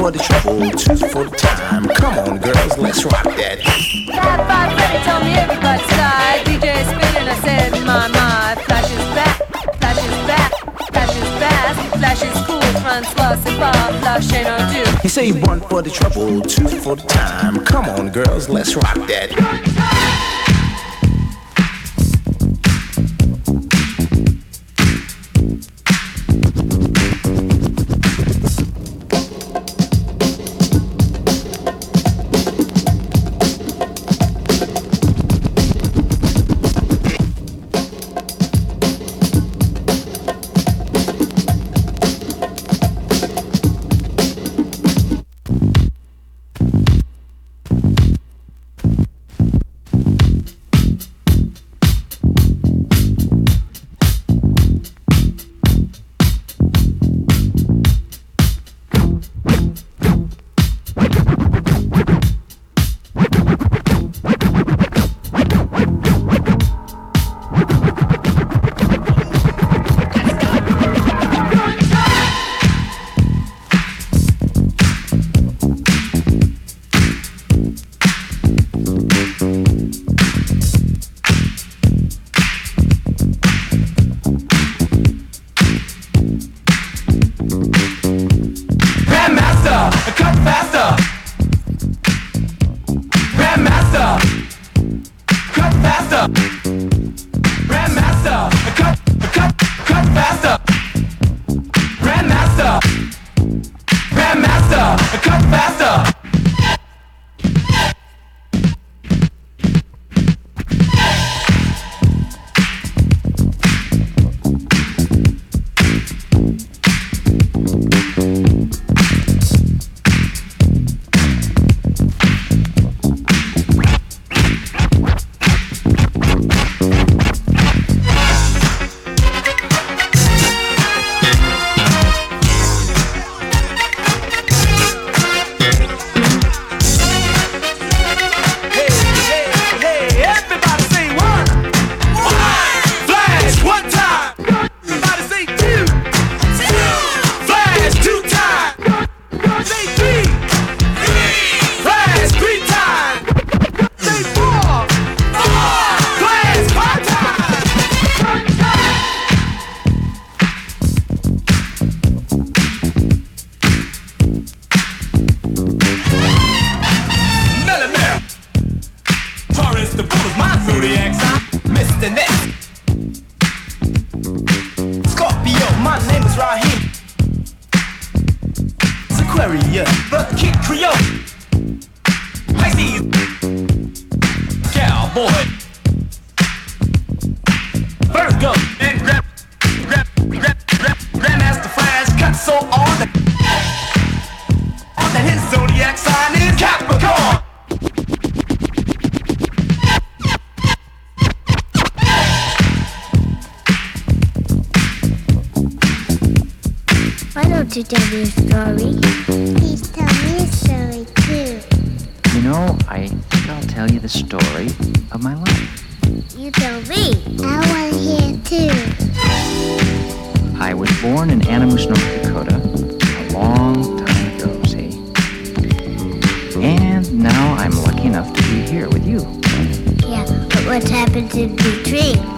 for the trouble, two for the time. Come on, girls, let's rock that. Fab Five Freddy told me everybody's side. DJ spinning, I said, my, flash is back, flash is back, flash is fast, flash is cool, fronts lost and far, flash ain't no do. He say one for the trouble, two for the time. Come on, girls, let's rock that. To tell me a story. Please tell me a story too. You know, I think I'll tell you the story of my life. You tell me. I want to hear too. I was born in Animus, North Dakota, a long time ago, see? And now I'm lucky enough to be here with you. Yeah, but what's happened in between?